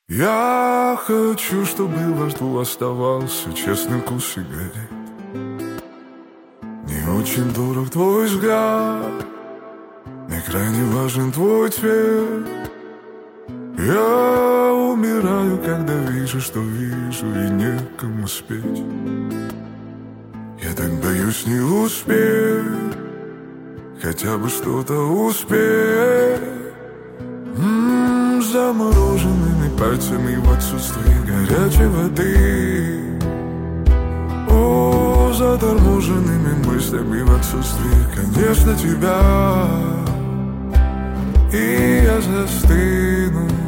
Я хочу, чтобы во рту оставался честный вкус сигарет. Не очень дорог твой взгляд, мне крайне важен твой цвет. Я умираю, когда вижу, что вижу, и некому спеть. Я так боюсь не успеть, хотя бы что-то успеть. Замороженными пальцами в отсутствии горячей воды. О, заторможенными мыслями в отсутствии, конечно, тебя. И я застыну